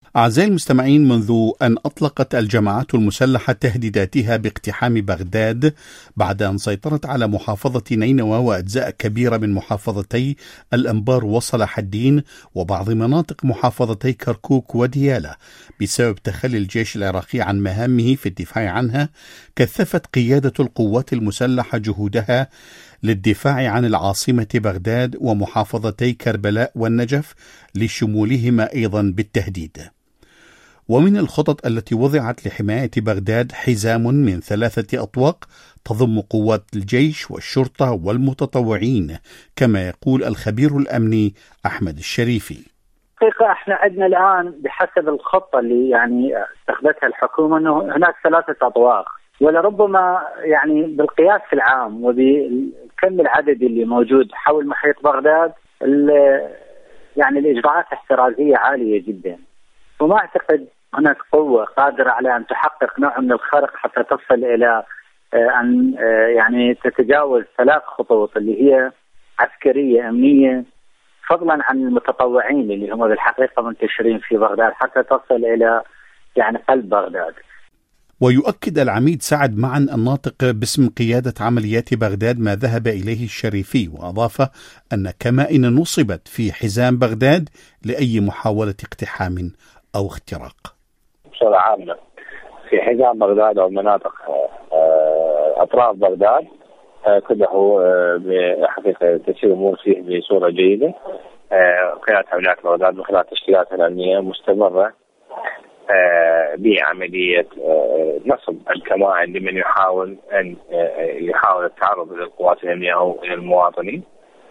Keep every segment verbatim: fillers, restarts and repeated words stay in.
أعزائي المستمعين، منذ أن أطلقت الجماعات المسلحة تهديداتها باقتحام بغداد بعد أن سيطرت على محافظة نينوى وأجزاء كبيرة من محافظتي الأنبار وصلاح الدين وبعض مناطق محافظتي كركوك وديالى بسبب تخلي الجيش العراقي عن مهامه في الدفاع عنها، كثفت قيادة القوات المسلحة جهودها للدفاع عن العاصمة بغداد ومحافظتي كربلاء والنجف لشمولهما أيضا بالتهديد. ومن الخطط التي وضعت لحماية بغداد حزام من ثلاثة أطواق تضم قوات الجيش والشرطة والمتطوعين، كما يقول الخبير الأمني أحمد الشريفي. حقيقة احنا عندنا الآن بحسب الخطة اللي يعني استخدمتها الحكومة انه هناك ثلاثة أطواق، ولربما يعني بالقياس العام وبالكم العددي اللي موجود حول محيط بغداد يعني الإجراءات الاحترازية عالية جدا، وما أعتقد هناك قوة قادرة على أن تحقق نوع من الخرق حتى تصل إلى أن يعني تتجاوز ثلاث خطوط اللي هي عسكرية أمنية، فضلا عن المتطوعين اللي هم بالحقيقة منتشرين في بغداد حتى تصل إلى يعني قلب بغداد. ويؤكد العميد سعد معا الناطق باسم قيادة عمليات بغداد ما ذهب إليه الشريفي، وأضاف أن كمائن نصبت في حزام بغداد لأي محاولة اقتحام أو اختراق. بصورة عامة في حزام بغداد أو مناطق أطراف بغداد كله بحقيقة تسير الأمور فيه بصورة جيدة. قيادة عمليات بغداد من خلال التشكيلات الأمنية مستمرة بعملية نصب الكمائن لمن يحاول أن يحاول التعرض إلى القوات الأمنية أو إلى المواطنين،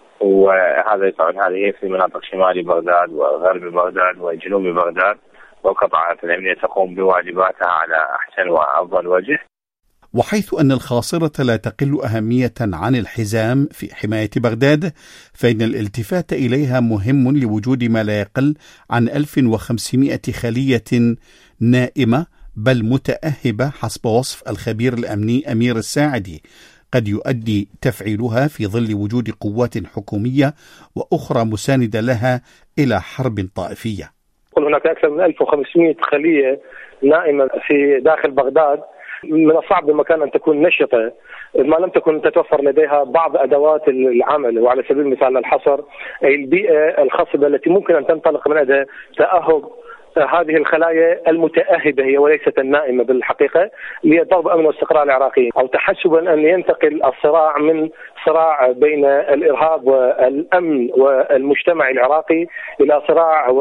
وهذا طبعا هذه في مناطق شمال بغداد وغرب بغداد وجنوب بغداد، والقطاعات الأمنية تقوم بواجباتها على أحسن وأفضل وجه. وحيث أن الخاصرة لا تقل أهمية عن الحزام في حماية بغداد، فإن الالتفات إليها مهم لوجود ما لا يقل عن ألف وخمسمائة خلية نائمة بل متأهبة حسب وصف الخبير الأمني أمير الساعدي، قد يؤدي تفعيلها في ظل وجود قوات حكومية وأخرى مساندة لها إلى حرب طائفية. هناك أكثر من ألف وخمسمائة خلية نائمة في داخل بغداد، من الصعب بمكان أن تكون نشطة ما لم تكن تتوفر لديها بعض أدوات العمل، وعلى سبيل المثال الحصر أي البيئة الخصبة التي ممكن أن تنطلق من عندها تأهب هذه الخلايا المتأهبة هي وليست النائمة بالحقيقة لضرب أمن واستقرار العراقي، أو تحسبا أن ينتقل الصراع من صراع بين الإرهاب والأمن والمجتمع العراقي إلى صراع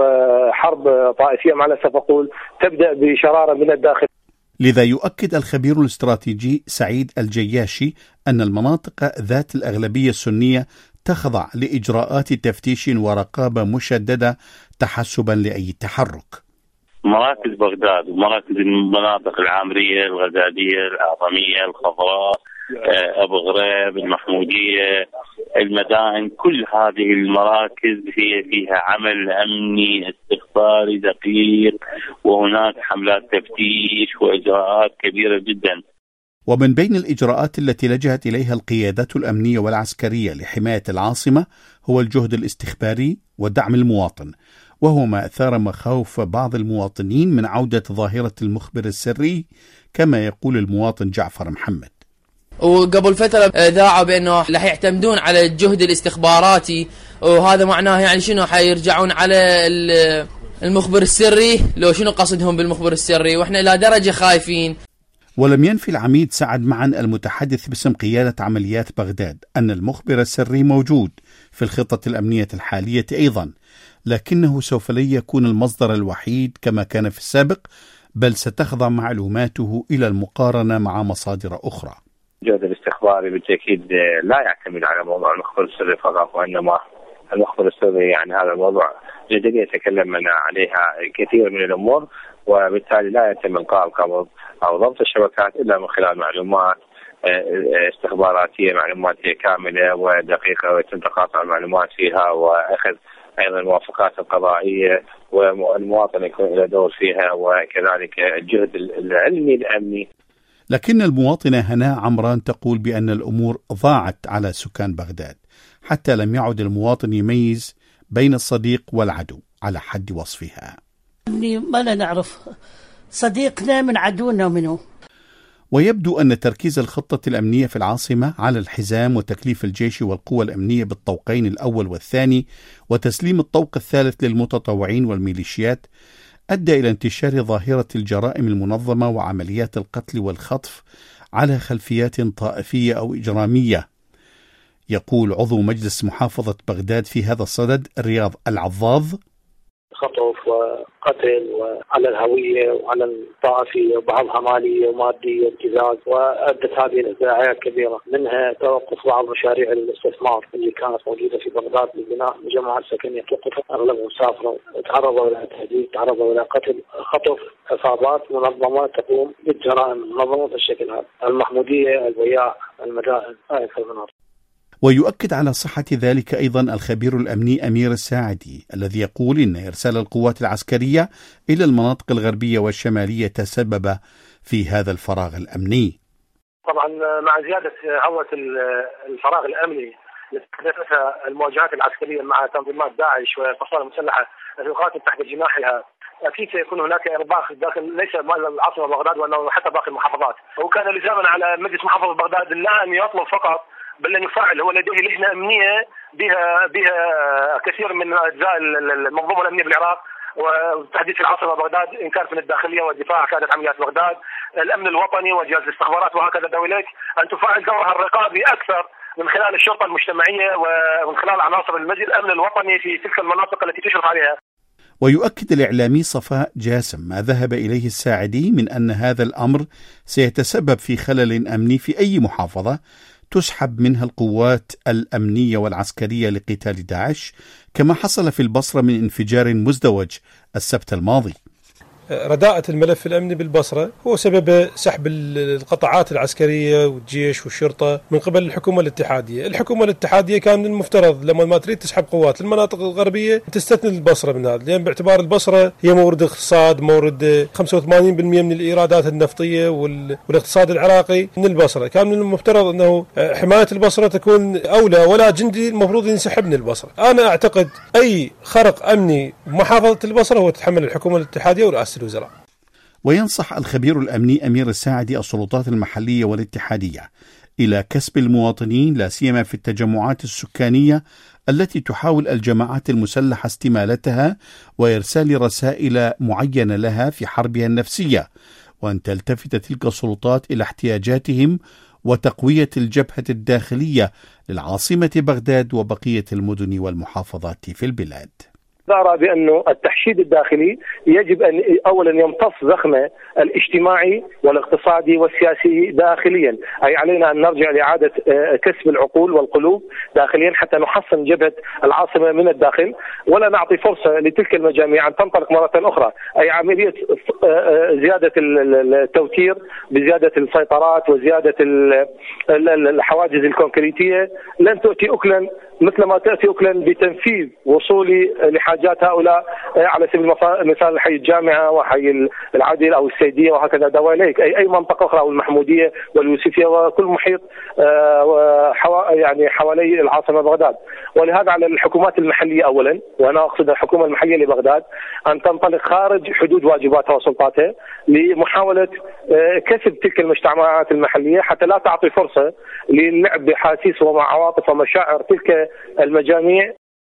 وحرب طائفية ما لا سأقول تبدأ بشرارة من الداخل. لذا يؤكد الخبير الاستراتيجي سعيد الجياشي أن المناطق ذات الأغلبية السنية تخضع لإجراءات تفتيش ورقابة مشددة تحسبا لأي تحرك. مراكز بغداد ومراكز المناطق العامرية الغزالية الأعظمية الخضراء أبو غريب المحمودية المدائن، كل هذه المراكز هي فيها عمل أمني استخباري دقيق، وهناك حملات تفتيش وإجراءات كبيرة جدا. ومن بين الإجراءات التي لجأت إليها القيادات الأمنية والعسكرية لحماية العاصمة هو الجهد الاستخباري ودعم المواطن، وهو ما أثار مخاوف بعض المواطنين من عودة ظاهرة المخبر السري، كما يقول المواطن جعفر محمد. وقبل فترة ذاعوا بأنه رح يعتمدون على الجهد الاستخباراتي، وهذا معناه يعني شنو حيرجعون على المخبر السري، لو شنو قصدهم بالمخبر السري، وإحنا إلى درجة خايفين. ولم ينفي العميد سعد معا المتحدث باسم قيادة عمليات بغداد أن المخبر السري موجود في الخطة الأمنية الحالية أيضا، لكنه سوف لا يكون المصدر الوحيد كما كان في السابق، بل ستخضع معلوماته إلى المقارنة مع مصادر أخرى. الجهد الاستخباري بالتأكيد لا يعتمد على موضوع المخبر السري فقط، وإنما المخبر السري يعني هذا الموضوع جديد يتكلم عليها كثير من الأمور، وبالتالي لا يتم إلقاء القبض أو ضبط الشبكات إلا من خلال معلومات استخباراتية، معلومات كاملة ودقيقة ويتم تقاطع المعلومات فيها وأخذ أيضا الموافقات القضائية، والمواطن يكون له دور فيها، وكذلك الجهد العلمي الأمني. لكن المواطنة هناء عمران تقول بأن الأمور ضاعت على سكان بغداد، حتى لم يعد المواطن يميز بين الصديق والعدو على حد وصفها. ما لا نعرف صديقنا من عدونا منه. ويبدو أن تركيز الخطة الأمنية في العاصمة على الحزام وتكليف الجيش والقوى الأمنية بالطوقين الأول والثاني وتسليم الطوق الثالث للمتطوعين والميليشيات أدى إلى انتشار ظاهرة الجرائم المنظمة وعمليات القتل والخطف على خلفيات طائفية أو إجرامية. يقول عضو مجلس محافظة بغداد في هذا الصدد رياض العضاض: خطف وقتل وعلى الهوية وعلى الطائفية وبعضها مالية ومادية وابتزاز، وأدت هذه الداعيات كبيرة، منها توقف بعض مشاريع الاستثمار اللي كانت موجودة في بغداد لبناء مجمعات سكنية توقفت، أغلبهم سافروا، تعرضوا إلى تهديد، تعرضوا إلى قتل، خطف، عصابات منظمة تقوم بالجرائم المنظمة بالشكل هذا، المحمودية، البياع، المدائن، هاي المناطق. ويؤكد على صحة ذلك أيضا الخبير الأمني أمير الساعدي الذي يقول إن إرسال القوات العسكرية إلى المناطق الغربية والشمالية تسبب في هذا الفراغ الأمني. طبعا مع زيادة هوة الفراغ الأمني لتحدثها المواجهات العسكرية مع تنظيمات داعش والفصائل المسلحة التي تقاتل تحت جناحها، أكيد سيكون هناك إرباخ داخل ليس العاصمة بغداد وأنه حتى باقي المحافظات، وكان لزاما على مجلس محافظة بغداد لا أن يطلب فقط بل أن يفعل. هو لديه لجنة أمنية بها بها كثير من أجزاء المنظومة الأمنية بالعراق وتحديد في العاصمة بغداد، إن كانت من الداخلية والدفاع، كانت عمليات بغداد، الأمن الوطني وجهاز الاستخبارات وهكذا دولك أن تفعل دورها الرقابي أكثر من خلال الشرطة المجتمعية ومن خلال عناصر المجلس الأمن الوطني في تلك المناطق التي تشرف عليها. ويؤكد الإعلامي صفاء جاسم ما ذهب إليه الساعدي من أن هذا الأمر سيتسبب في خلل أمني في أي محافظة تسحب منها القوات الأمنية والعسكرية لقتال داعش، كما حصل في البصرة من انفجار مزدوج السبت الماضي. رداءة الملف الأمني بالبصرة هو سبب سحب القطاعات العسكرية والجيش والشرطة من قبل الحكومة الاتحادية. الحكومة الاتحادية كان المفترض لما ما تريد تسحب قوات المناطق الغربية تستثني البصرة من هذا، لأن باعتبار البصرة هي مورد اقتصاد، مورد خمسة وثمانين بالمئة من الإيرادات النفطية والاقتصاد العراقي من البصرة. كان من المفترض أنه حماية البصرة تكون أولى، ولا جندي المفروض ينسحب من البصرة. أنا أعتقد أي خرق أمني بمحافظة البصرة هو تحمل الحكومة الاتحادية ورئاسة الوزراء. وينصح الخبير الأمني أمير الساعدي السلطات المحلية والاتحادية إلى كسب المواطنين لا سيما في التجمعات السكانية التي تحاول الجماعات المسلحة استمالتها وإرسال رسائل معينة لها في حربها النفسية، وأن تلتفت تلك السلطات إلى احتياجاتهم وتقوية الجبهة الداخلية للعاصمة بغداد وبقية المدن والمحافظات في البلاد. أرى بأنه التحشيد الداخلي يجب أن أولا يمتص زخمه الاجتماعي والاقتصادي والسياسي داخليا، أي علينا أن نرجع لإعادة كسب العقول والقلوب داخليا حتى نحصن جبهة العاصمة من الداخل، ولا نعطي فرصة لتلك المجاميع أن تنطلق مرة أخرى. أي عملية زيادة التوتير بزيادة السيطرات وزيادة الحواجز الكونكريتية لن تؤتي أكلا مثل ما تأتي أكلا بتنفيذ وصولي لحاجات هؤلاء على سبيل المثال حي الجامعة وحي العدل أو السيدية وهكذا دواليك، أي أي منطقة أخرى أو المحمودية واليوسفية وكل محيط يعني حوالي العاصمة بغداد. ولهذا على الحكومات المحلية أولا، وأنا أقصد الحكومة المحلية لبغداد، أن تنطلق خارج حدود واجباتها وسلطاتها لمحاولة كسب تلك المجتمعات المحلية حتى لا تعطي فرصة للعب بحاسيس وعواطف ومشاعر تلك المجاميع